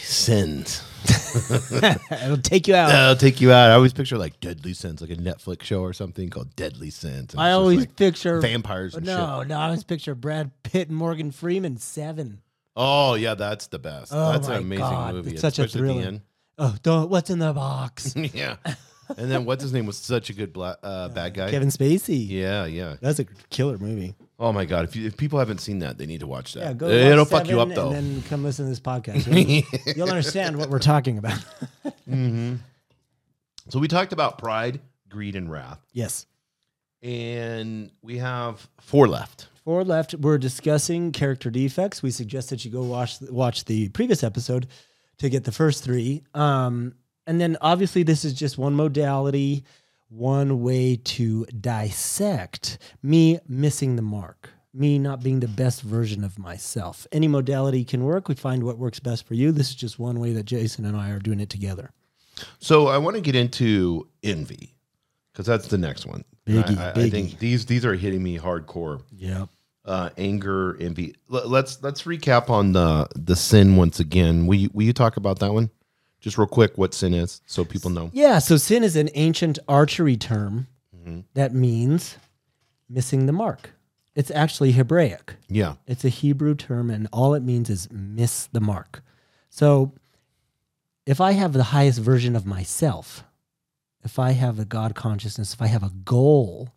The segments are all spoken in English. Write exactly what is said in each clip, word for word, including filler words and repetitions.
Sins. It'll take you out. It'll take you out. I always picture like Deadly Sins, like a Netflix show or something called Deadly Sins. And I it's just always like picture vampires and no, shit. no. I always picture Brad Pitt and Morgan Freeman. Seven. Oh, yeah, that's the best. Oh that's my an amazing God, movie. it's such a especially at the thriller. end. Oh, don't. What's in the box? Yeah. And then what's his name was such a good bla- uh, bad guy. Kevin Spacey. Yeah, yeah. That's a killer movie. Oh my God! If you, if people haven't seen that, they need to watch that. Yeah, go. It'll watch fuck you up Seven though. and then come listen to this podcast. You'll, you'll understand what we're talking about. mm-hmm. So we talked about pride, greed, and wrath, Yes. and we have four left. Four left. We're discussing character defects. We suggest that you go watch watch the previous episode to get the first three. Um, and then obviously this is just one modality, one way to dissect me missing the mark, me not being the best version of myself. Any modality can work. We find what works best for you. This is just one way that Jason and I are doing it together. So I want to get into envy because that's the next one. Biggie, I, I, I biggie. think these these are hitting me hardcore. Yep. Uh, anger, envy. L- let's let's recap on the the sin once again. Will you, will you talk about that one? Just real quick, what sin is, so people know. Yeah, so sin is an ancient archery term Mm-hmm. that means missing the mark. It's actually Hebraic. Yeah. It's a Hebrew term, and all it means is miss the mark. So if I have the highest version of myself, if I have a God consciousness, if I have a goal,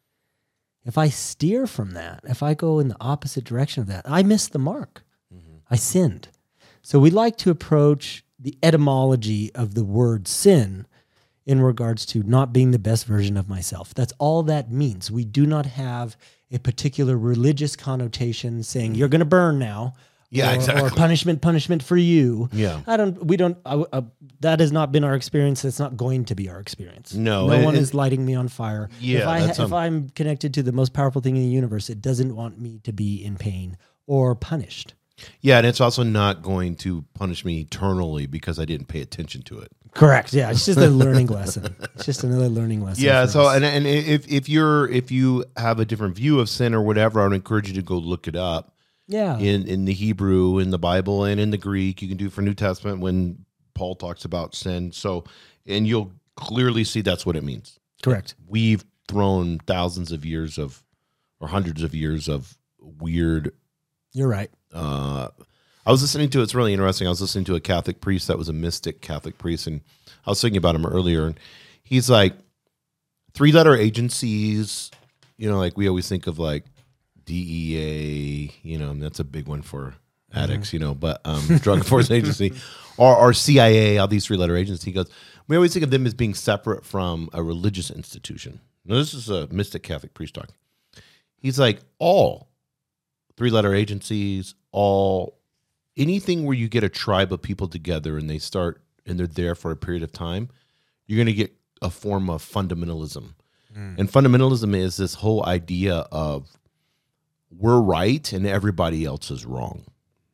if I steer from that, if I go in the opposite direction of that, I miss the mark. Mm-hmm. I sinned. So we like to approach the etymology of the word sin in regards to not being the best version of myself. That's all that means. We do not have a particular religious connotation saying you're going to burn now. Yeah, or, exactly. Or punishment, punishment for you. Yeah. I don't, we don't, uh, uh, that has not been our experience. It's not going to be our experience. No, No and- one and- is lighting me on fire. Yeah, If, I, that's, if um, I'm connected to the most powerful thing in the universe, it doesn't want me to be in pain or punished. Yeah, and it's also not going to punish me eternally because I didn't pay attention to it. Correct. Yeah. It's just a learning lesson. It's just another learning lesson. Yeah. for So, us. and and if if you're if you have a different view of sin or whatever, I would encourage you to go look it up yeah. in in the Hebrew, in the Bible, and in the Greek. You can do for New Testament when Paul talks about sin. So, and you'll clearly see that's what it means. Correct. We've thrown thousands of years of, or hundreds of years of weird. You're right. Uh, I was listening to, it's really interesting. I was listening to a Catholic priest that was a mystic Catholic priest, and I was thinking about him earlier. And he's like, three letter agencies, you know, like we always think of like D E A, you know, and that's a big one for addicts, you know, but um, Drug Enforcement Agency, or, or C I A, all these three letter agencies. He goes, we always think of them as being separate from a religious institution. Now, this is a mystic Catholic priest talking. He's like, all three letter agencies, all anything where you get a tribe of people together and they start and they're there for a period of time, you're going to get a form of fundamentalism. Mm. And fundamentalism is this whole idea of we're right and everybody else is wrong.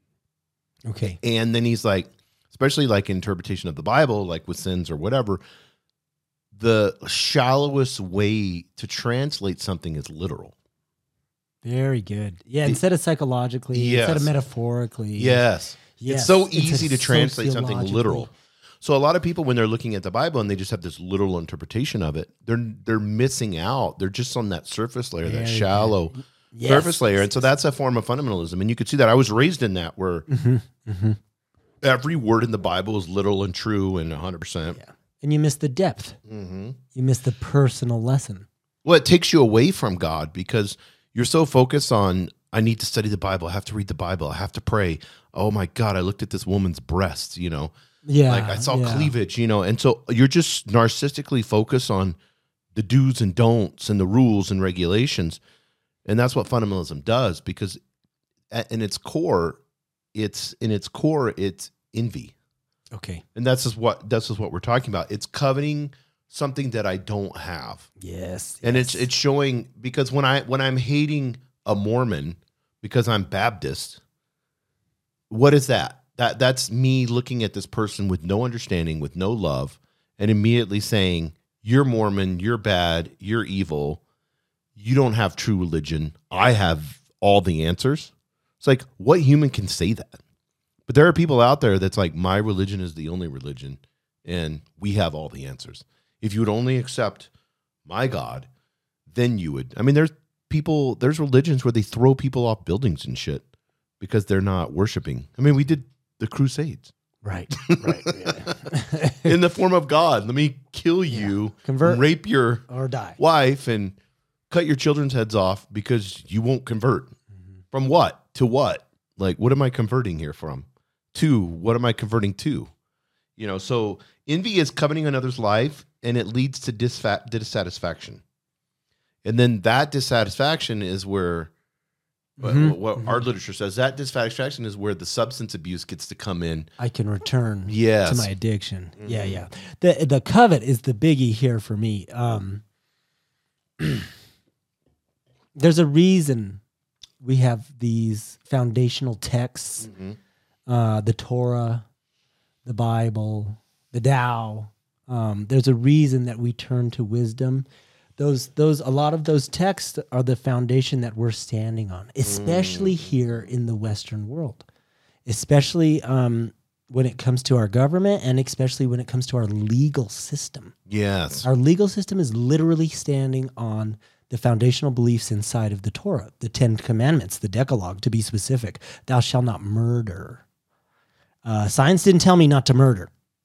Okay. And then he's like, especially like interpretation of the Bible, like with sins or whatever, the shallowest way to translate something is literal. Very good. Yeah. Instead of psychologically, Yes. instead of metaphorically. Yes. Yes. It's so It's easy a to translate something sociologically- literal. So a lot of people, when they're looking at the Bible and they just have this literal interpretation of it, they're they're missing out. They're just on that surface layer, that Very shallow Yes. surface layer. And so that's a form of fundamentalism. And you could see that. I was raised in that, where Mm-hmm. Mm-hmm. every word in the Bible is literal and true and one hundred percent. Yeah. And you miss the depth. Mm-hmm. You miss the personal lesson. Well, it takes you away from God because you're so focused on, I need to study the Bible. I have to read the Bible. I have to pray. Oh my God, I looked at this woman's breasts, you know. Yeah. Like I saw yeah. cleavage, you know, and so you're just narcissistically focused on the do's and don'ts and the rules and regulations. And that's what fundamentalism does, because at, in its core, it's in its core, it's envy. Okay. And that's just what that's just what we're talking about. It's coveting something that I don't have. Yes. And yes. it's it's showing, because when I when I'm hating a Mormon because I'm Baptist, what is that? That that's me looking at this person with no understanding, with no love, and immediately saying, you're Mormon, you're bad, you're evil, you don't have true religion, I have all the answers. It's like, what human can say that? But there are people out there that's like, my religion is the only religion, and we have all the answers. If you would only accept my God, then you would. I mean, there's people, there's religions where they throw people off buildings and shit because they're not worshiping. I mean, we did the Crusades. Right, right. Yeah. In the form of God. Let me kill you, Yeah. Convert, rape your or die. wife, and cut your children's heads off because you won't convert. Mm-hmm. From what to what? Like, what am I converting here from? To what am I converting to? You know, so envy is coveting another's life, and it leads to disfa- dissatisfaction. And then that dissatisfaction is where mm-hmm. what, what mm-hmm. our literature says, that dissatisfaction is where the substance abuse gets to come in. I can return yes. to my addiction. Mm-hmm. Yeah, yeah. The the covet is the biggie here for me. Um, there's a reason we have these foundational texts, mm-hmm. uh, the Torah, the Bible, the Tao. Um, there's a reason that we turn to wisdom. Those, those, a lot of those texts are the foundation that we're standing on, especially mm. here in the Western world, especially um, when it comes to our government and especially when it comes to our legal system. Yes. Our legal system is literally standing on the foundational beliefs inside of the Torah, the Ten Commandments, the Decalogue, to be specific. Thou shalt not murder. Uh, science didn't tell me not to murder.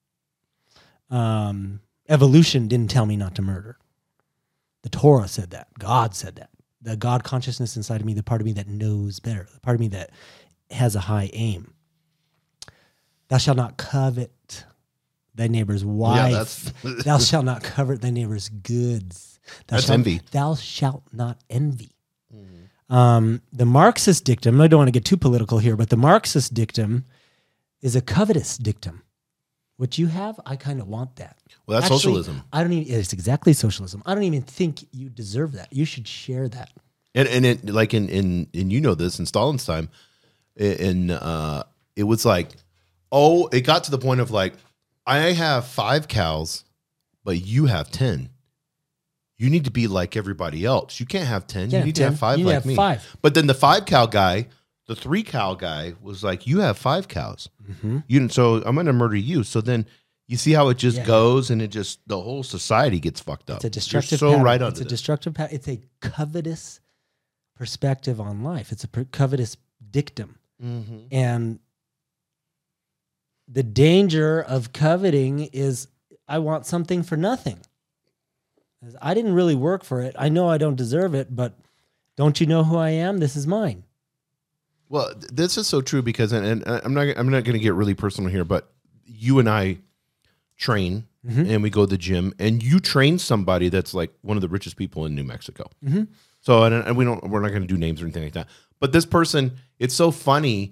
Um, evolution didn't tell me not to murder. The Torah said that. God said that. The God consciousness inside of me, the part of me that knows better, the part of me that has a high aim. Thou shalt not covet thy neighbor's wife. Yeah, thou shalt not covet thy neighbor's goods. Thou that's shalt, envy. Thou shalt not envy. Mm-hmm. Um, the Marxist dictum, I don't want to get too political here, but the Marxist dictum is a covetous dictum. What you have, I kind of want that. Well, that's Actually, socialism. I don't even. It's exactly socialism. I don't even think you deserve that. You should share that. And and it like in in and you know this in Stalin's time, in uh, it was like, oh, it got to the point of like, I have five cows, but you have ten. You need to be like everybody else. You can't have ten. You, you need ten. to have five you like have me. Five. But then the five cow guy, the three cow guy, was like, you have five cows. Mm-hmm. You so I'm going to murder you. So then you see how it just yeah. goes, and it just the whole society gets fucked up. It's a destructive. You're so pattern. right on It's a this. destructive. Pa- it's a covetous perspective on life. It's a per- covetous dictum, mm-hmm. and the danger of coveting is I want something for nothing. I didn't really work for it. I know I don't deserve it, but don't you know who I am? This is mine. Well, th- this is so true because, and, and I'm not, I'm not going to get really personal here, but you and I train mm-hmm. and we go to the gym, and you train somebody that's like one of the richest people in New Mexico. Mm-hmm. So, and, and we don't, we're not going to do names or anything like that. But this person, it's so funny.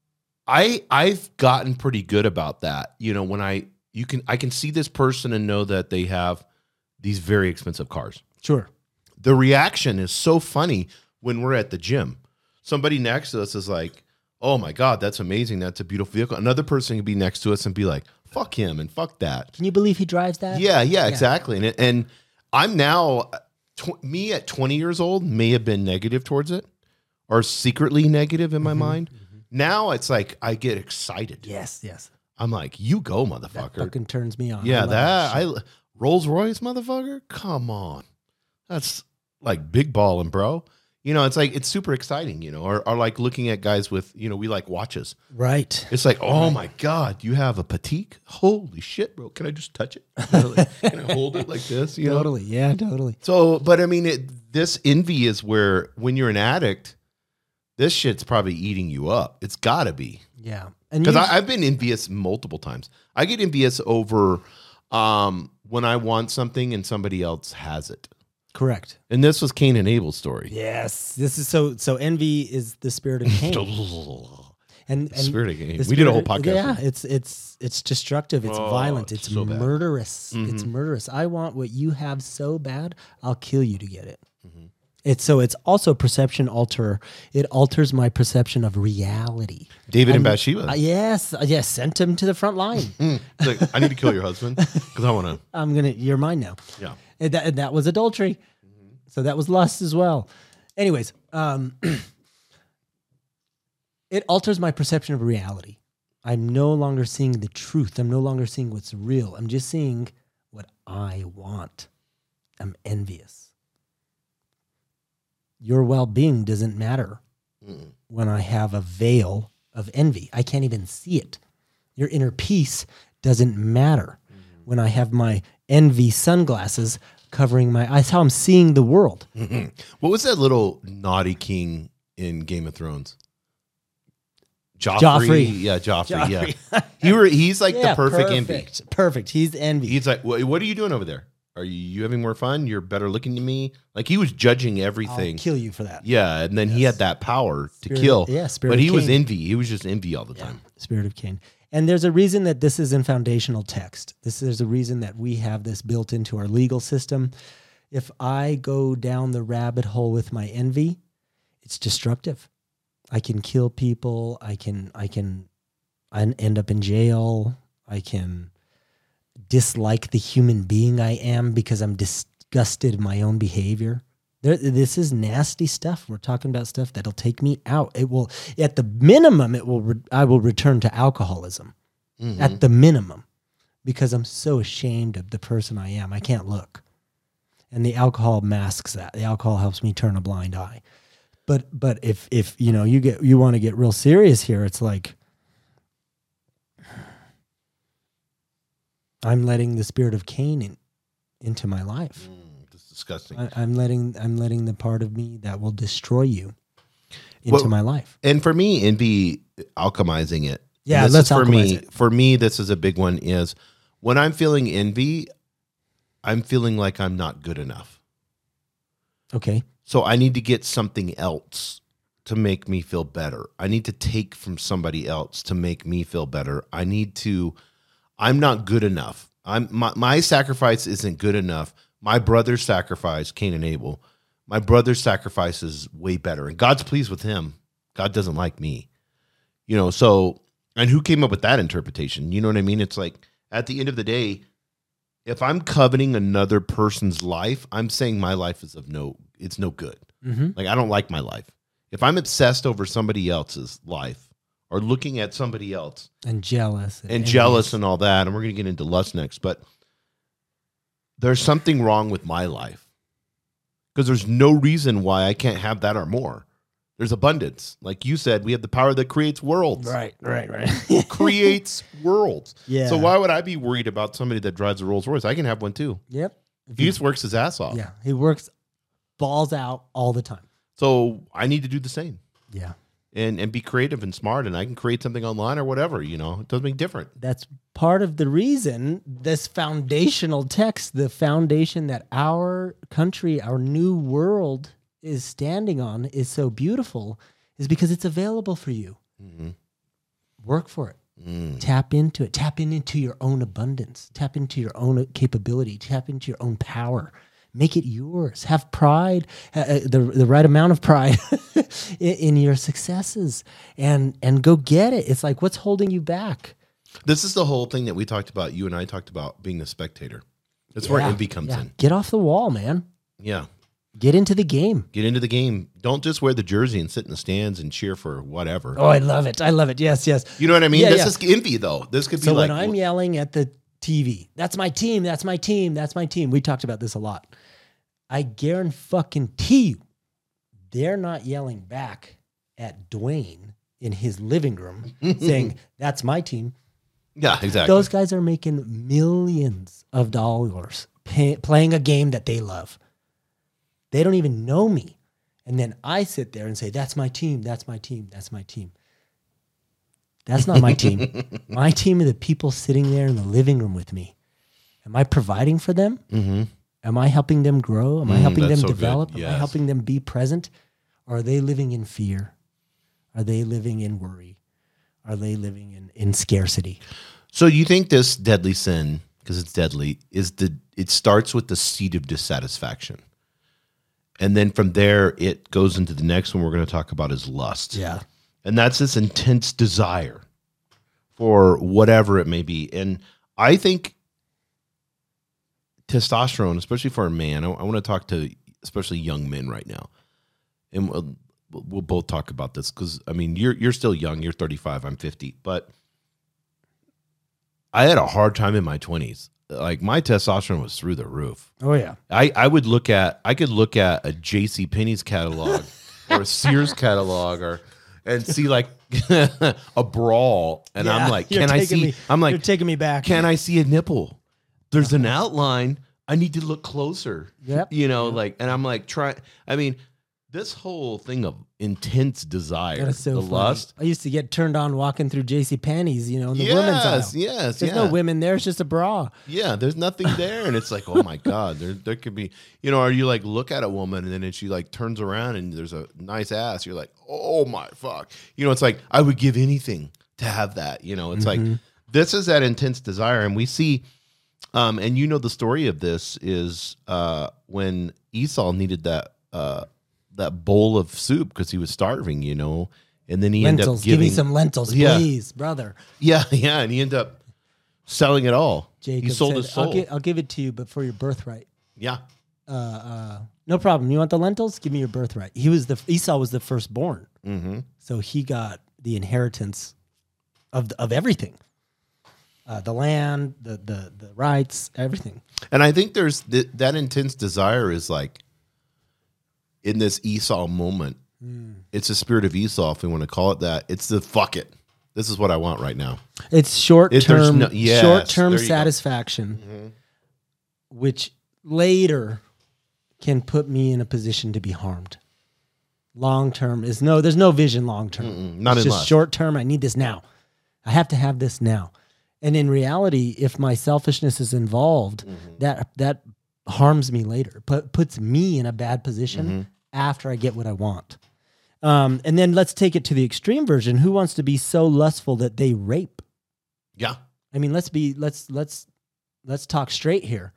I, I've gotten pretty good about that. You know, when I, you can, I can see this person and know that they have these very expensive cars. Sure. The reaction is so funny when we're at the gym. Somebody next to us is like, oh my God, that's amazing. That's a beautiful vehicle. Another person can be next to us and be like, fuck him and fuck that. Can you believe he drives that? Yeah, yeah, yeah. exactly. And, and I'm now, tw- me at twenty years old may have been negative towards it or secretly negative in my mm-hmm, mind. Mm-hmm. Now it's like, I get excited. Yes, yes. I'm like, you go, motherfucker. That fucking turns me on. Yeah, I that, I Rolls Royce, motherfucker? Come on. That's like big balling, bro. You know, it's like, it's super exciting, you know, or, or like looking at guys with, you know, we like watches. Right. It's like, oh my God, you have a Patek? Holy shit, bro. Can I just touch it? Can I hold it like this? You totally. know? Yeah, totally. So, but I mean, it, this envy is where when you're an addict, this shit's probably eating you up. It's got to be. Yeah. Because I've been envious multiple times. I get envious over um, when I want something and somebody else has it. Correct. And this was Cain and Abel's story. Yes. This is so, so envy is the spirit of Cain. and, and spirit of Cain. We spirit did a whole of, podcast. Yeah. It's, it's, it's destructive. It's oh, violent. It's so murderous. Mm-hmm. It's murderous. I want what you have so bad. I'll kill you to get it. Mm-hmm. It's so it's also perception alter. It alters my perception of reality. David and, and Bathsheba. Uh, yes. Uh, yes. Sent him to the front line. Like, I need to kill your husband because I want to. I'm going to, you're mine now. Yeah. And that, and that was adultery. Mm-hmm. So that was lust as well. Anyways, um, it alters my perception of reality. I'm no longer seeing the truth. I'm no longer seeing what's real. I'm just seeing what I want. I'm envious. Your well-being doesn't matter mm. when I have a veil of envy. I can't even see it. Your inner peace doesn't matter mm. when I have my envy sunglasses covering my eyes. How I'm seeing the world. Mm-hmm. What was that little naughty king in Game of Thrones? Joffrey. Joffrey. Yeah, Joffrey, Joffrey. yeah. He were, he's like yeah, the perfect, perfect envy. Perfect. He's envy. He's like, what, what are you doing over there? Are you, you having more fun? You're better looking than me. Like he was judging everything. I'll kill you for that. Yeah, and then yes. he had that power Spirit to kill. Of, yeah, Spirit But he of was Cain. envy. He was just envy all the yeah. time. Spirit of Cain. And there's a reason that this is in foundational text. This there's a reason that we have this built into our legal system. If I go down the rabbit hole with my envy, it's destructive. I can kill people. I can I can I end up in jail. I can dislike the human being I am because I'm disgusted in my own behavior. There, this is nasty stuff. We're talking about stuff that'll take me out. It will, at the minimum, it will. Re- I will return to alcoholism. Mm-hmm. At the minimum, because I'm so ashamed of the person I am. I can't look, and the alcohol masks that. The alcohol helps me turn a blind eye. But but if if you know you get you want to get real serious here, it's like I'm letting the spirit of Cain in, into my life. Mm, that's disgusting. I, I'm letting I'm letting the part of me that will destroy you into well, my life. And for me, envy, alchemizing it. Yeah, this let's is for me. it. For me, this is a big one. Is when I'm feeling envy, I'm feeling like I'm not good enough. Okay. So I need to get something else to make me feel better. I need to take from somebody else to make me feel better. I need to. I'm not good enough. I'm my, my sacrifice isn't good enough. My brother's sacrifice, Cain and Abel, my brother's sacrifice is way better. And God's pleased with him. God doesn't like me. You know, so, and who came up with that interpretation? You know what I mean? It's like, at the end of the day, if I'm coveting another person's life, I'm saying my life is of no, it's no good. Mm-hmm. Like, I don't like my life. If I'm obsessed over somebody else's life, or looking at somebody else and jealous and, and jealous and all that, and we're going to get into lust next, but there's something wrong with my life because there's no reason why I can't have that or more. There's abundance. Like you said, we have the power that creates worlds. Right, right, right. Creates worlds. Yeah. So why would I be worried about somebody that drives a Rolls Royce? I can have one too. Yep. He just works his ass off. Yeah, he works balls out all the time. So I need to do the same. Yeah. And and be creative and smart, and I can create something online or whatever, you know. It does me different. That's part of the reason this foundational text, the foundation that our country, our new world is standing on is so beautiful, is because it's available for you. Mm-hmm. Work for it. Mm. Tap into it. Tap in into your own abundance. Tap into your own capability. Tap into your own power. Make it yours. Have pride, uh, the the right amount of pride in, in your successes, and and go get it. It's like, what's holding you back? This is the whole thing that we talked about. You and I talked about being a spectator. That's yeah, where envy comes yeah. in. Get off the wall, man. Yeah. Get into the game. Get into the game. Don't just wear the jersey and sit in the stands and cheer for whatever. Oh, I love it. I love it. Yes, yes. You know what I mean? Yeah, this yeah. is envy, though. This could be so like... So when I'm yelling at the T V, that's my team, that's my team, that's my team. We talked about this a lot. I guarantee you, they're not yelling back at Dwayne in his living room saying, that's my team. Yeah, exactly. Those guys are making millions of dollars pay, playing a game that they love. They don't even know me. And then I sit there and say, that's my team, that's my team, that's my team. That's not my team. My team are the people sitting there in the living room with me. Am I providing for them? Mm-hmm. Am I helping them grow? Am I helping mm, them so develop? Yes. Am I helping them be present? Or are they living in fear? Are they living in worry? Are they living in, in scarcity? So you think this deadly sin, because it's deadly, is the it starts with the seed of dissatisfaction. And then from there, it goes into the next one we're going to talk about is lust. Yeah. And that's this intense desire for whatever it may be. And I think testosterone, especially for a man, I, I want to talk to especially young men right now. And we'll, we'll both talk about this because, I mean, you're you're still young. You're thirty-five. I'm fifty. But I had a hard time in my twenties. Like my testosterone was through the roof. Oh yeah. I, I would look at I could look at a J C Penney's catalog or a Sears catalog or and see like a brawl and Yeah, I'm like, you're can I taking see me- I'm You're like, taking me back. can I see a nipple? There's an outline. I need to look closer. Yep. You know, like and I'm like try I mean, this whole thing of intense desire, That is so the funny. lust. I used to get turned on walking through J C Penney's, you know, in the women's aisle. Yes, yes, There's yeah. no women there. It's just a bra. Yeah, there's nothing there, and it's like, oh my god, there there could be, you know, or you like look at a woman and then she like turns around and there's a nice ass. You're like, oh my fuck, you know, it's like I would give anything to have that. You know, it's Mm-hmm. like this is that intense desire, and we see, um, and you know the story of this is uh when Esau needed that uh that bowl of soup because he was starving, you know, and then he ended Lentils. up Give giving me some lentils, Yeah. please, brother. yeah, yeah, and he ended up selling it all. Jacob he sold said, his soul. I'll, gi- I'll give it to you, but for your birthright. yeah. Uh, uh, no problem. You want the lentils? Give me your birthright. He was the Esau was the firstborn, Mm-hmm. so he got the inheritance of the, of everything, uh, the land, the the the rights, everything. And I think there's th- that intense desire is like in this Esau moment. It's the spirit of Esau, if we want to call it that. It's the fuck it. This is what I want right now. It's short If there's term, no- yes, short term there you go. satisfaction, which later can put me in a position to be harmed. Long term is no. There's no vision. Long term, Mm-mm, not it's in just lust. short term. I need this now. I have to have this now. And in reality, if my selfishness is involved, Mm-hmm. that that harms me later. Put puts me in a bad position Mm-hmm. after I get what I want. Um, and then let's take it to the extreme version. Who wants to be so lustful that they rape? Yeah. I mean, let's be let's let's let's talk straight here.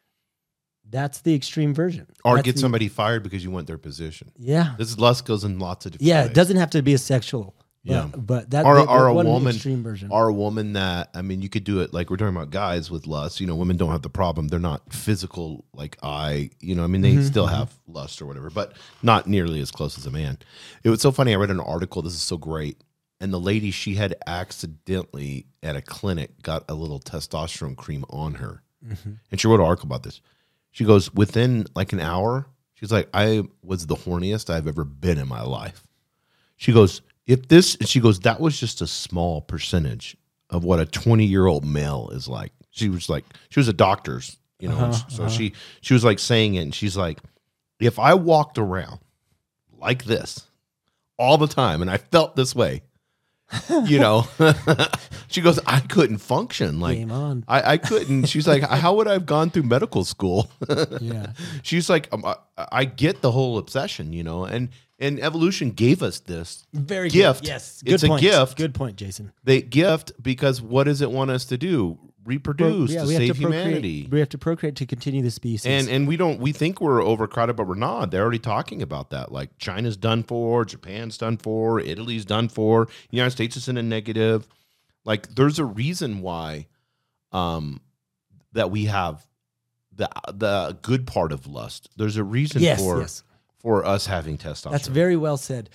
That's the extreme version. Or That's get the- somebody fired because you want their position. Yeah, This is lust goes in lots of different yeah. ways. It doesn't have to be a sexual. But, Yeah. but that Or, that- or a one woman, extreme version. or a woman that, I mean, you could do it like we're talking about guys with lust. You know, women don't have the problem. They're not physical like I, you know, I mean, they Mm-hmm, still have lust or whatever, but not nearly as close as a man. It was so funny. I read an article. This is so great. And the lady, she had accidentally at a clinic got a little testosterone cream on her. Mm-hmm. And she wrote an article about this. She goes, within like an hour, she's like, I was the horniest I've ever been in my life. She goes, if this, she goes, that was just a small percentage of what a twenty year old male is like. She was like, she was a doctor's, you know, Uh-huh, so uh-huh. she, she was like saying it. And she's like, if I walked around like this all the time and I felt this way, you know, she goes, I couldn't function. Like, Game on. I, I couldn't. She's like, how would I have gone through medical school? Yeah. She's like, um, I, I get the whole obsession, you know, and and evolution gave us this Very gift. Good. Yes. Good It's a point. gift. Good point, Jason. They gift because what does it want us to do? Reproduce Yeah, to we have save to procreate. humanity. We have to procreate to continue the species. And and we don't we think we're overcrowded, but we're not. They're already talking about that. Like China's done for, Japan's done for, Italy's done for, the United States is in a negative. Like there's a reason why um that we have the the good part of lust. There's a reason yes, for yes. for us having testosterone. That's very well said.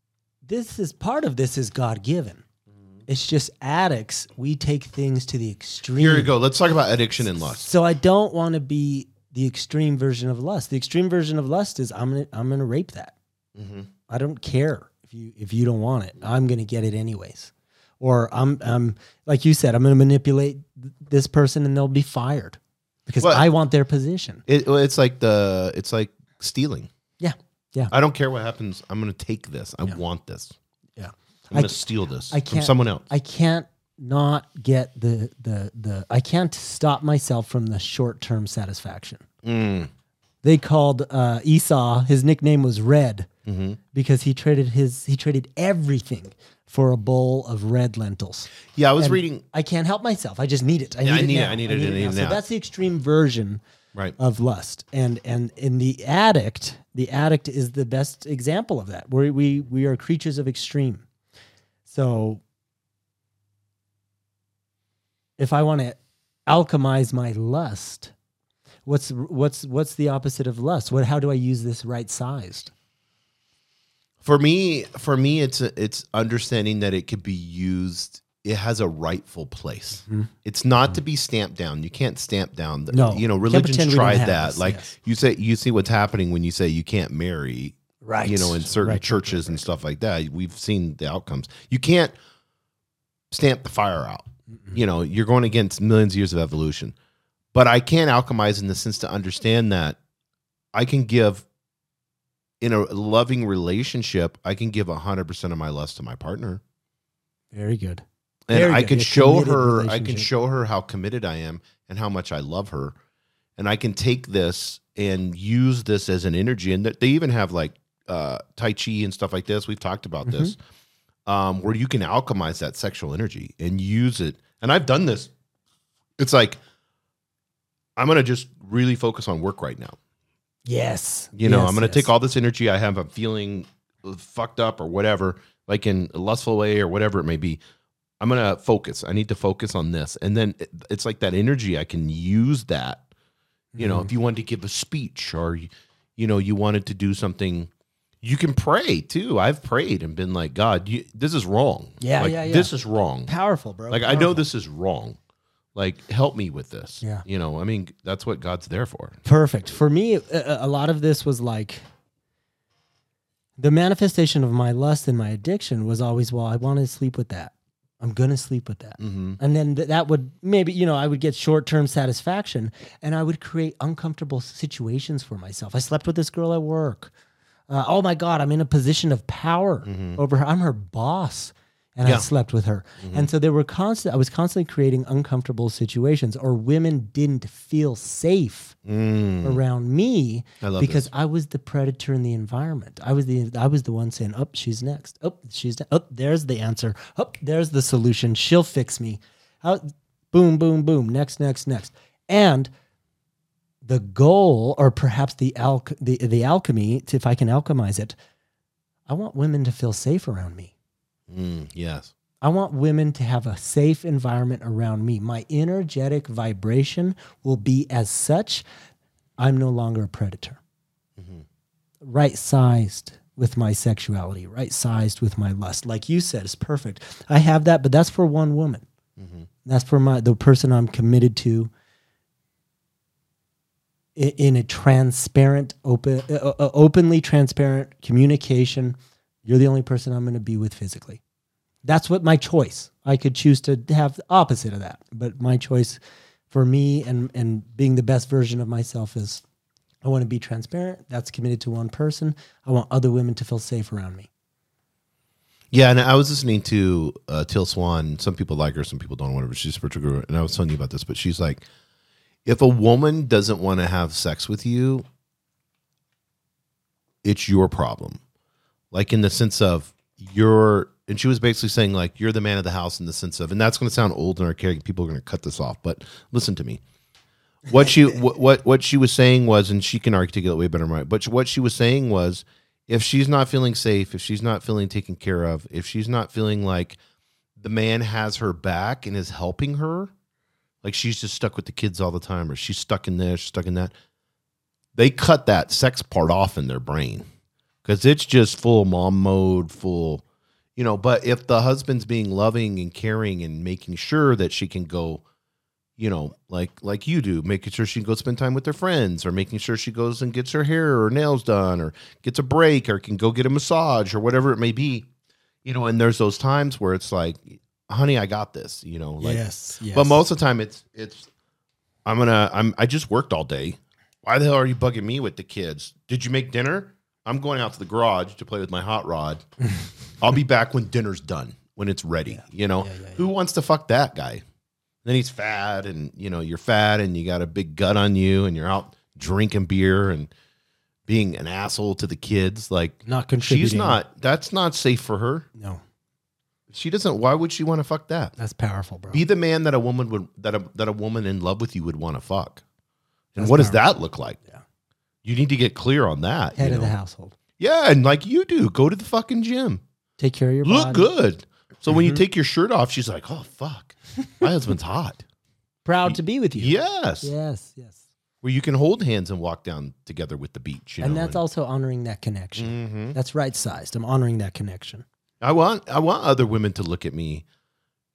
This is part of this is God given. It's just addicts. We take things to the extreme. Here you go. Let's talk about addiction and lust. So I don't want to be the extreme version of lust. The extreme version of lust is I'm gonna I'm gonna rape that. Mm-hmm. I don't care if you if you don't want it. I'm gonna get it anyways. Or I'm I'm like you said, I'm gonna manipulate th- this person and they'll be fired because Well, I want their position. It, well, it's like the it's like stealing. Yeah, yeah, I don't care what happens. I'm going to take this. I Yeah. want this. yeah. I'm I going to c- steal this I from can't- someone else. I can't not get the the the. I can't stop myself from the short term satisfaction. Mm. They called uh, Esau. His nickname was Red Mm-hmm. because he traded his he traded everything for a bowl of red lentils. Yeah, I was And reading. I can't help myself. I just need it. I need Yeah, I it need it. now. I need it. I need it So now. that's the extreme version Right. of lust. And and in the addict, the addict is the best example of that. We we we are creatures of extreme. So if I want to alchemize my lust, what's what's what's the opposite of lust? What how do I use this right sized? For me, for me, it's a, it's understanding that it could be used it has a rightful place. Mm-hmm. It's not mm-hmm. to be stamped down. You can't stamp down. The, no, you know, religion's tried that. This, like yes. you say, you see what's happening when you say you can't marry. Right. You know, in certain right, churches right, right, and right. stuff like that, we've seen the outcomes. You can't stamp the fire out. Mm-hmm. You know, you're going against millions of years of evolution. But I can alchemize in the sense to understand that I can give, in a loving relationship, I can give one hundred percent of my lust to my partner. Very good. And Very I good. can A show committed her, I can relationship. show her how committed I am and how much I love her. And I can take this and use this as an energy. And they even have like uh, Tai Chi and stuff like this. We've talked about Mm-hmm. this, um, where you can alchemize that sexual energy and use it. And I've done this. It's like, I'm going to just really focus on work right now. Yes. You know, yes, I'm going to yes. take all this energy I have, I'm feeling fucked up or whatever, like in a lustful way or whatever it may be. I'm going to focus. I need to focus on this. And then it, it's like that energy. I can use that. You know, Mhm. if you wanted to give a speech or, you know, you wanted to do something, you can pray too. I've prayed and been like, God, you, this is wrong. Yeah, like, yeah, yeah. This is wrong. Powerful, bro. Like, Powerful. I know this is wrong. Like, help me with this. Yeah. You know, I mean, that's what God's there for. Perfect. For me, a, a lot of this was like the manifestation of my lust and my addiction was always, well, I want to sleep with that. I'm going to sleep with that. Mm-hmm. And then th- that would maybe, you know, I would get short-term satisfaction and I would create uncomfortable situations for myself. I slept with this girl at work. Uh, oh my God, I'm in a position of power Mm-hmm. over her. I'm her boss. And Yeah. I slept with her. Mm-hmm. And so there were constant, I was constantly creating uncomfortable situations, or women didn't feel safe Mm. around me I love because this. I was the predator in the environment. I was the I was the one saying, "Oh, she's next. Oh, she's ne- oh, there's the answer. Oh, there's the solution. She'll fix me." How, boom, boom, boom. Next, next, next. And the goal, or perhaps the alch- the the alchemy, if I can alchemize it, I want women to feel safe around me. Mm, yes. I want women to have a safe environment around me. My energetic vibration will be as such. I'm no longer a predator. Mm-hmm. Right-sized with my sexuality, right-sized with my lust. Like you said, it's perfect. I have that, but that's for one woman. Mm-hmm. That's for my the person I'm committed to in, in a transparent, open, uh, uh, openly transparent communication. You're the only person I'm going to be with physically. That's what my choice. I could choose to have the opposite of that, but my choice for me and, and being the best version of myself is I want to be transparent. That's committed to one person. I want other women to feel safe around me. Yeah, and I was listening to uh, Teal Swan. Some people like her, some people don't, whatever. She's a spiritual guru, and I was telling you about this, but she's like, if a woman doesn't want to have sex with you, it's your problem. Like in the sense of you're, and she was basically saying like, you're the man of the house in the sense of, and that's going to sound old and archaic. People are going to cut this off, but listen to me. What she, what, what, what she was saying was, and she can articulate way better than mine, but what she was saying was, if she's not feeling safe, if she's not feeling taken care of, if she's not feeling like the man has her back and is helping her, like she's just stuck with the kids all the time, or she's stuck in this, stuck in that, they cut that sex part off in their brain because it's just full mom mode, full, you know. But if the husband's being loving and caring and making sure that she can go, you know, like like you do, making sure she can go spend time with her friends, or making sure she goes and gets her hair or nails done, or gets a break, or can go get a massage, or whatever it may be, you know. And there's those times where it's like, honey, I got this, you know. Like, yes, yes. but most of the time it's it's I'm gonna I'm I just worked all day. Why the hell are you bugging me with the kids? Did you make dinner? I'm going out to the garage to play with my hot rod. I'll be back when dinner's done, when it's ready. Yeah. You know, Yeah, yeah, yeah. Who wants to fuck that guy? Then he's fat, and you know you're fat, and you got a big gut on you, and you're out drinking beer and being an asshole to the kids. Like, Not contributing. she's not. That's not safe for her. No, She doesn't. Why would she want to fuck that? that's powerful, bro. Be the man that a woman would that a that a woman in love with you would want to fuck. And That's what does powerful. that look like? Yeah. You need to get clear on that. Head you of the know? household. Yeah, and like you do, go to the fucking gym. Take care of your Look body. good. So when you Mhm. take your shirt off, she's like, "Oh fuck, my husband's hot." Proud to be with you. Yes. Yes, yes. Where you can hold hands and walk down together with the beach. You And know, that's also honoring that connection. Mhm. That's right sized. I'm honoring that connection. I want I want other women to look at me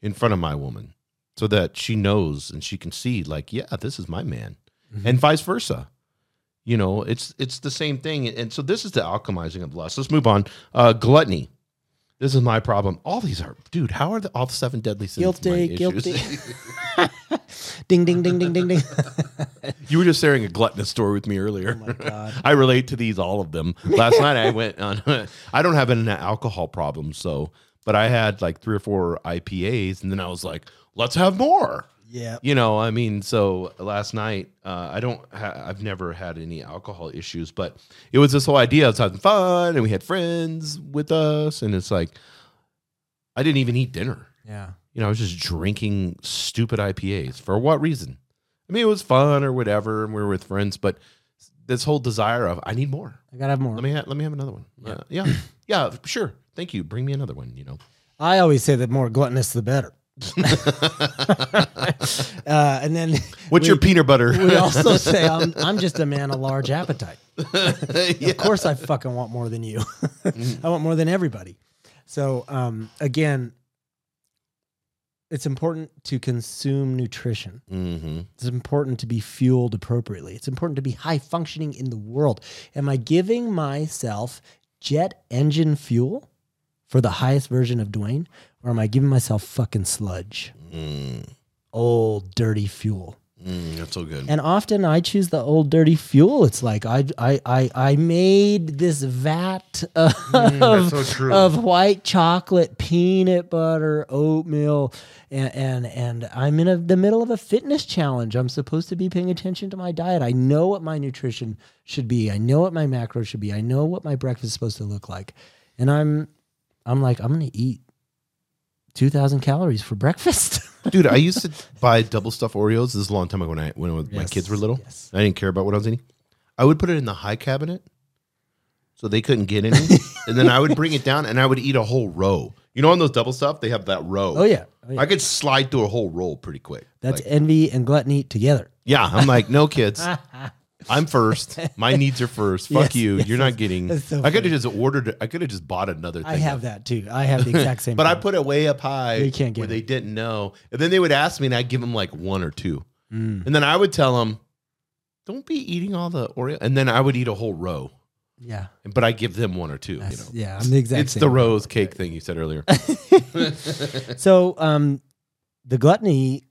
in front of my woman so that she knows and she can see like, yeah, this is my man, mm-hmm. and vice versa. You know, it's it's the same thing. And so this is the alchemizing of lust. Let's move on. Uh, gluttony. This is my problem. All these are, dude, how are the, all the seven deadly sins Guilty, my guilty. issues? Ding, ding, ding, ding, ding, ding. You were just sharing a gluttonous story with me earlier. Oh, my God. I relate to these, all of them. Last night I went on, I don't have an alcohol problem, so, but I had like three or four I P As, and then I was like, let's have more. Yeah. You know, I mean, so last night, uh, I don't, ha- I've never had any alcohol issues, but it was this whole idea. I was having fun and we had friends with us. And it's like, I didn't even eat dinner. Yeah. You know, I was just drinking stupid I P As. For what reason? I mean, it was fun or whatever. And we were with friends, but this whole desire of, I need more. I got to have more. Let me, ha- let me have another one. Yeah. Uh, yeah. Yeah, sure. Thank you. Bring me another one, you know. I always say that more gluttonous, the better. uh, and then what's we, your peanut butter? We also say I'm I'm just a man of large appetite. Yeah. Of course, I fucking want more than you. I want more than everybody. So um, again, it's important to consume nutrition. Mm-hmm. It's important to be fueled appropriately. It's important to be high functioning in the world. Am I giving myself jet engine fuel for the highest version of Dwayne? Or am I giving myself fucking sludge? Mm. Old, dirty fuel. Mm, that's so good. And often I choose the old, dirty fuel. It's like I I I, I made this vat of, Mm, that's so true. of white chocolate, peanut butter, oatmeal, and and, and I'm in a, the middle of a fitness challenge. I'm supposed to be paying attention to my diet. I know what my nutrition should be. I know what my macros should be. I know what my breakfast is supposed to look like. And I'm I'm like, I'm going to eat two thousand calories for breakfast. Dude, I used to buy double stuffed Oreos. This is a long time ago when I when my Yes, kids were little. yes. I didn't care about what I was eating. I would put it in the high cabinet so they couldn't get any. And then I would bring it down and I would eat a whole row. You know, on those double stuff, they have that row. Oh, yeah. Oh, yeah. I could slide through a whole roll pretty quick. That's Like, envy and gluttony together. yeah, I'm like, no, kids. I'm first. My needs are first. Fuck Yes, you. yes, You're not getting. that's so I could funny. have just ordered. I could have just bought another thing. I have that too. I have the exact same But I thing. put it way up high You can't get where it. they didn't know. And then they would ask me and I'd give them like one or two. Mm. And then I would tell them, don't be eating all the Oreo. And then I would eat a whole row. Yeah. But I give them one or two. You That's- know, yeah, I'm the exact It's same. the rose cake thing you said earlier. So um, the gluttony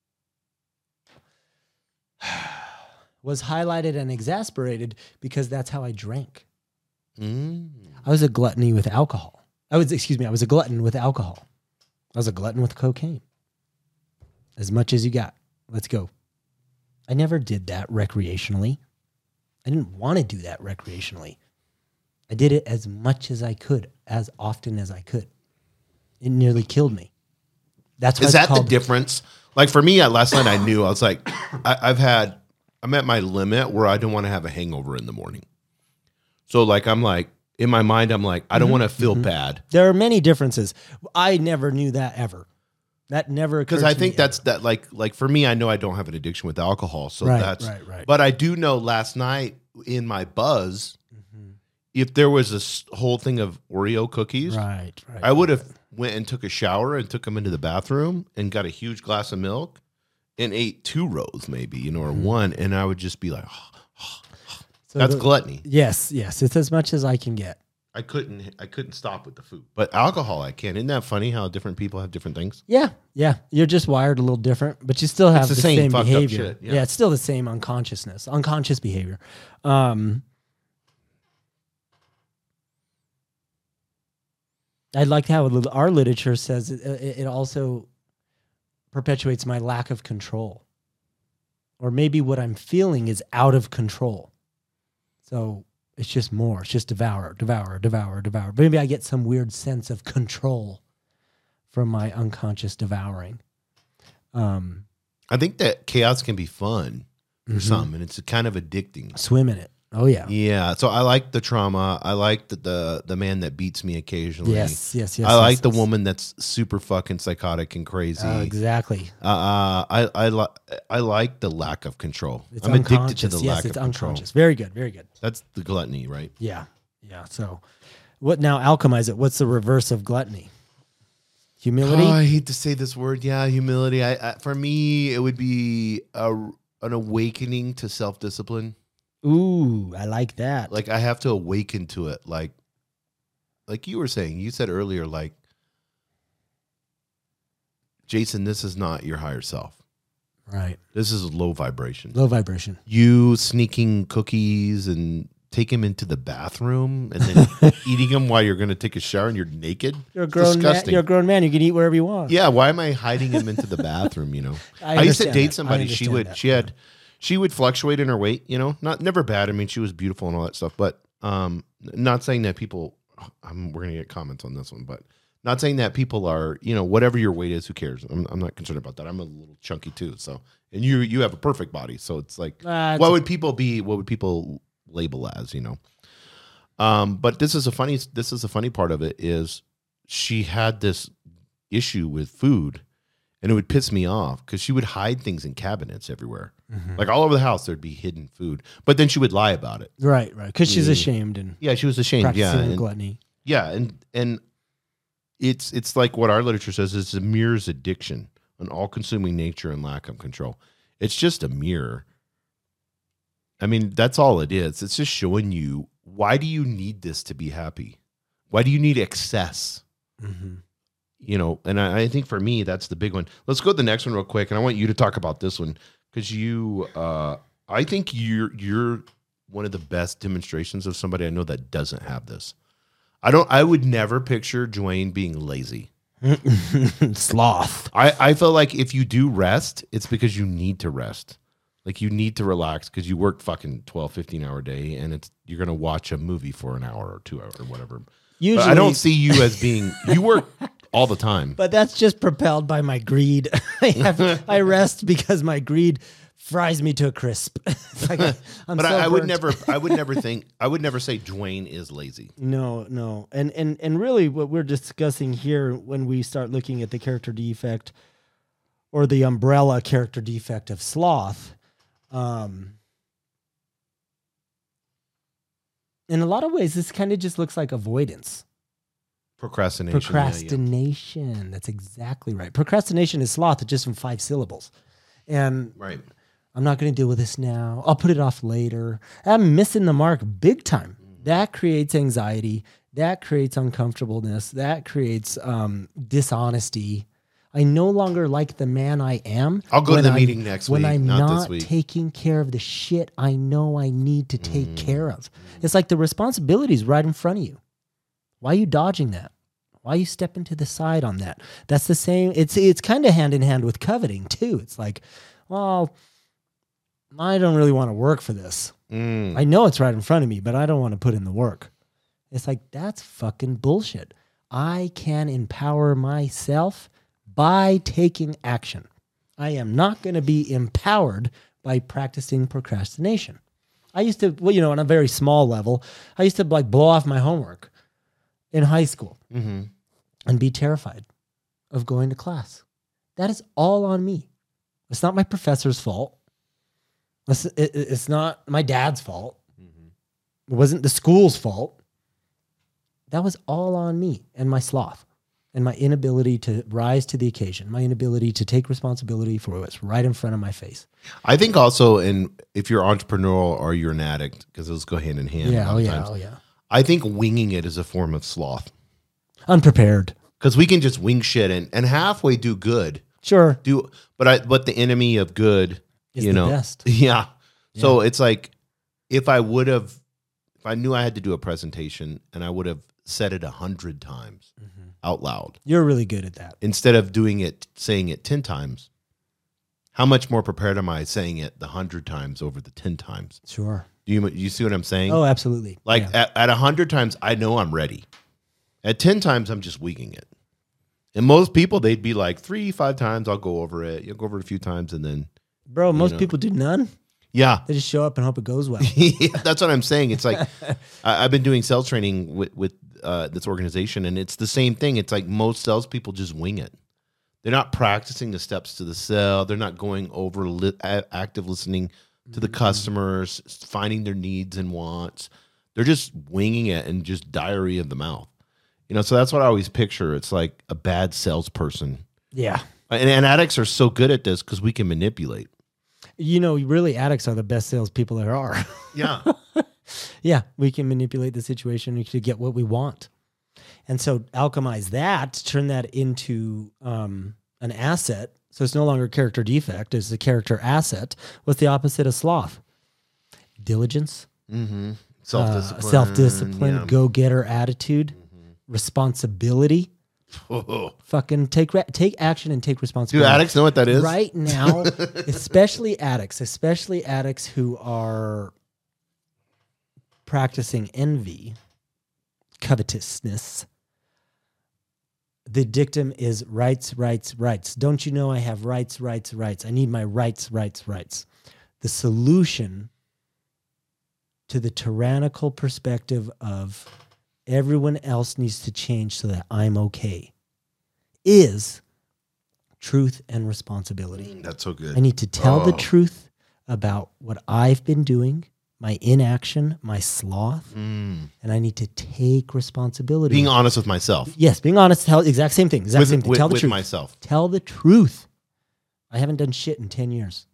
was highlighted and exasperated because that's how I drank. Mm. I was a gluttony with alcohol. I was, excuse me, I was a glutton with alcohol. I was a glutton with cocaine. As much as you got. Let's go. I never did that recreationally. I didn't want to do that recreationally. I did it as much as I could, as often as I could. It nearly killed me. That's what Is it's that the called. difference? Like for me, uh, last night I knew I was like, I, I've had, I'm at my limit where I don't want to have a hangover in the morning. So like, I'm like, in my mind, I'm like, I don't want to feel bad. There are many differences. I never knew that ever. That never occurred Because to I think me that's ever. that like like for me, I know I don't have an addiction with alcohol, so Right, that's right, right. But I do know last night in my buzz, Mhm. if there was this whole thing of Oreo cookies, Right, right. I would have went and took a shower and took them into the bathroom and got a huge glass of milk and ate two rows maybe, you know, or one, and I would just be like, So that's the- gluttony. Yes, yes. It's as much as I can get. I couldn't I couldn't stop with the food, but alcohol I can. Isn't that funny how different people have different things? Yeah, yeah. You're just wired a little different, but you still have It's the the, same same, fucked up behavior. shit, yeah. Yeah. it's still the same unconsciousness, unconscious behavior. Um, I like how li- our literature says it, it it also perpetuates my lack of control, or maybe what I'm feeling is out of control. So it's just more. It's just devour, devour, devour, devour. Maybe I get some weird sense of control from my unconscious devouring. Um, I think that chaos can be fun for Mhm. some, and it's kind of addicting. swim in it. Oh yeah. Yeah, so I like the trauma. I like the the, the man that beats me occasionally. Yes, yes, yes. I like yes, the yes. woman that's super fucking psychotic and crazy. Uh, exactly. Uh, uh, I I, li- I like the lack of control. It's I'm addicted to unconscious. the yes, lack it's of control. unconscious. Very good. Very good. That's the gluttony, right? Yeah. Yeah. So what now alchemize it? What's the reverse of gluttony? Humility. Oh, I hate to say this word. Yeah, humility. I, I for me, it would be a, an awakening to self-discipline. Ooh, I like that. Like I have to awaken to it. Like, like you were saying, you said earlier, like, Jason, this is not your higher self. Right. This is low vibration. Low vibration. You sneaking cookies and take him into the bathroom and then eating them while you're going to take a shower and you're naked. You're a grown man. You're a grown man. You can eat wherever you want. Yeah. Why am I hiding him into the bathroom? You know, I, I used to date that. somebody. She would, that. she had, she would fluctuate in her weight, you know, not, never bad. I mean, she was beautiful and all that stuff, but, um, not saying that people, I'm, we're going to get comments on this one, but not saying that people are, you know, whatever your weight is, who cares? I'm, I'm not concerned about that. I'm a little chunky too. So, and you, you have a perfect body. So it's like, uh, what would people be, what would people label as, you know? Um, but this is a funny, this is a funny part of it is she had this issue with food and it would piss me off because she would hide things in cabinets everywhere. Mm-hmm. Like all over the house, there'd be hidden food, but then she would lie about it. Right. Right. Cause she's ashamed and yeah, she was ashamed. Yeah. And, gluttony. Yeah. And, and it's, it's like what our literature says is a mirror's addiction, an all consuming nature and lack of control. It's just a mirror. I mean, that's all it is. It's just showing you, why do you need this to be happy? Why do you need excess? Mm-hmm. You know, and I, I think for me, that's the big one. Let's go to the next one real quick. And I want you to talk about this one because you, uh, I think you're, you're one of the best demonstrations of somebody I know that doesn't have this. I don't, I would never picture Dwayne being lazy. Sloth. I, I feel like if you do rest, it's because you need to rest. Like you need to relax because you work fucking twelve, fifteen hour day and it's you're going to watch a movie for an hour or two hours or whatever. Usually, but I don't see you as being, you work all the time. But that's just propelled by my greed. I have I rest because my greed fries me to a crisp. Like, I'm but so I, I would burnt. never, I would never think, I would never say Dwayne is lazy. No, no. And, and, and really what we're discussing here when we start looking at the character defect or the umbrella character defect of sloth, Um, in a lot of ways, this kind of just looks like avoidance. Procrastination. Procrastination. Yeah, yeah. That's exactly right. Procrastination is sloth, just in five syllables. And right. I'm not going to deal with this now. I'll put it off later. I'm missing the mark big time. That creates anxiety. That creates uncomfortableness. That creates um, dishonesty. I no longer like the man I am. I'll go to the I'm, meeting next when week. When I'm not, not this week. taking care of the shit I know I need to take mm. care of. It's like the responsibility is right in front of you. Why are you dodging that? Why are you stepping to the side on that? That's the same. It's it's kind of hand in hand with coveting too. It's like, well, I don't really want to work for this. Mm. I know it's right in front of me, but I don't want to put in the work. It's like, that's fucking bullshit. I can empower myself by taking action. I am not going to be empowered by practicing procrastination. I used to, well, you know, on a very small level, I used to like blow off my homework in high school mm-hmm. and be terrified of going to class. That is all on me. It's not my professor's fault. It's, it, it's not my dad's fault. Mm-hmm. It wasn't the school's fault. That was all on me and my sloth. And my inability to rise to the occasion, my inability to take responsibility for what's right in front of my face. I think also, in if you're entrepreneurial or you're an addict, because those go hand in hand. Yeah, oh yeah, times, oh yeah. I think winging it is a form of sloth. Unprepared. Because we can just wing shit and, and halfway do good. Sure. Do but I but the enemy of good, is you the know, best. Yeah. So yeah. It's like if I would have, if I knew I had to do a presentation and I would have said it a hundred times. Mm-hmm. Out loud. You're really good at that. Instead of doing it, saying it ten times, how much more prepared am I saying it the hundred times over the ten times? Sure. Do you you see what I'm saying? Oh, absolutely. Like yeah. at, at a hundred times, I know I'm ready. At ten times, I'm just winging it. And most people, they'd be like three, five times, I'll go over it. You'll go over it a few times and then. Bro, most know. people do none. Yeah. They just show up and hope it goes well. Yeah, that's what I'm saying. It's like, I, I've been doing sales training with, with uh, this organization, and it's the same thing. It's like most salespeople just wing it. They're not practicing the steps to the sale. They're not going over li- active listening to the mm-hmm. customers, finding their needs and wants. They're just winging it and just diarrhea of the mouth. You know, so that's what I always picture. It's like a bad salesperson. Yeah. And, and addicts are so good at this because we can manipulate. You know, really, addicts are the best salespeople there are. Yeah. Yeah, we can manipulate the situation to get what we want. And so alchemize that, turn that into um, an asset. So it's no longer a character defect, it's a character asset. What's the opposite of sloth? Diligence. Mm-hmm. Self-discipline. Uh, self-discipline, yeah. go-getter attitude, mm-hmm. responsibility. Oh. Fucking take re- take action and take Do responsibility. addicts know what that is? Right now, especially addicts, especially addicts who are practicing envy, covetousness. The dictum is rights, rights, rights. Don't you know I have rights, rights, rights? I need my rights, rights, rights. The solution to the tyrannical perspective of everyone else needs to change so that I'm okay is truth and responsibility. That's so good. I need to tell Oh. the truth about what I've been doing, my inaction, my sloth, Mm. and I need to take responsibility. Being honest with myself. Yes, being honest, tell exact same thing. Exact With, same thing. with, Tell the with truth. myself. Tell the truth. I haven't done shit in ten years.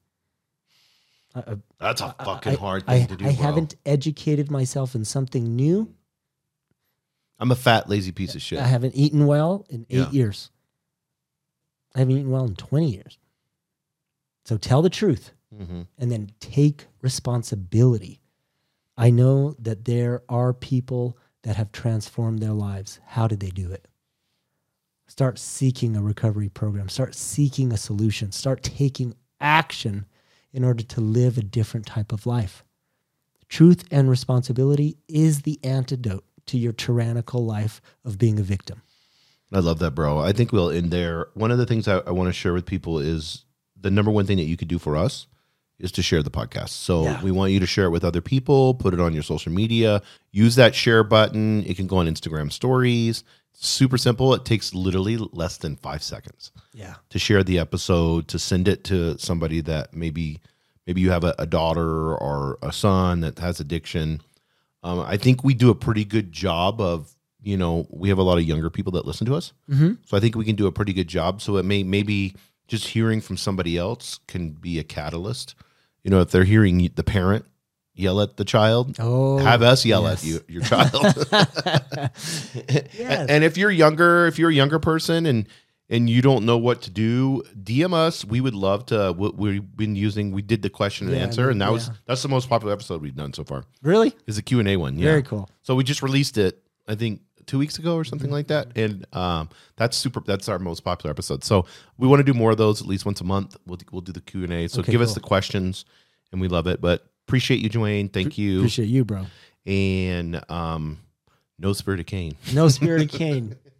I, That's a I- fucking I- hard I, thing to do, I bro. haven't educated myself in something new. I'm a fat, lazy piece of shit. I haven't eaten well in eight Yeah. years. I haven't eaten well in twenty years. So tell the truth Mm-hmm. and then take responsibility. I know that there are people that have transformed their lives. How did they do it? Start seeking a recovery program. Start seeking a solution. Start taking action in order to live a different type of life. Truth and responsibility is the antidote to your tyrannical life of being a victim. I love that, bro. I think we'll end there. One of the things I, I want to share with people is the number one thing that you could do for us is to share the podcast. So Yeah. we want you to share it with other people, put it on your social media, use that share button. It can go on Instagram stories. Super simple. It takes literally less than five seconds Yeah. to share the episode, to send it to somebody that maybe maybe you have a, a daughter or a son that has addiction. Um, I think we do a pretty good job of, you know, we have a lot of younger people that listen to us. Mm-hmm. So I think we can do a pretty good job. So it may maybe just hearing from somebody else can be a catalyst. You know, if they're hearing the parent yell at the child, Oh, have us yell yes. at you, your child. Yes. And if you're younger, if you're a younger person and and you don't know what to do, D M us. We would love to. we- We've been using. We did the question and Yeah, answer, and that yeah. was that's the most popular episode we've done so far. Really? Is a Q and A one. Yeah. Very cool. So we just released it, I think two weeks ago or something like that, and um, that's super. That's our most popular episode. So we want to do more of those at least once a month. We'll we'll do the Q and A. So Okay, give us cool. the questions, and we love it. But appreciate you, Dwayne. Thank you, Appreciate you, bro. and um, no spirit of Cain. No spirit of Cain.